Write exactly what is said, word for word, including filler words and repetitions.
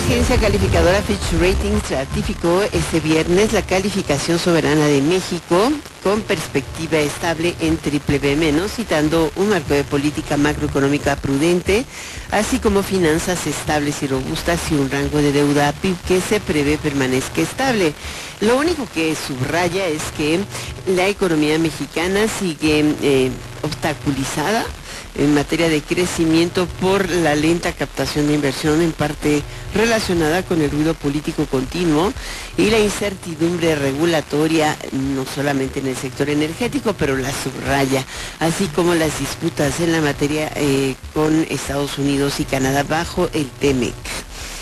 agencia calificadora Fitch Ratings ratificó este viernes la calificación soberana de México con perspectiva estable en triple B menos, citando un marco de política macroeconómica prudente, así como finanzas estables y robustas y un rango de deuda P I B que se prevé permanezca estable. Lo único que subraya es que la economía mexicana sigue eh, obstaculizada en materia de crecimiento por la lenta captación de inversión, en parte relacionada con el ruido político continuo y la incertidumbre regulatoria, no solamente en el sector energético, pero la subraya, así como las disputas en la materia eh, con Estados Unidos y Canadá bajo el TEMEC.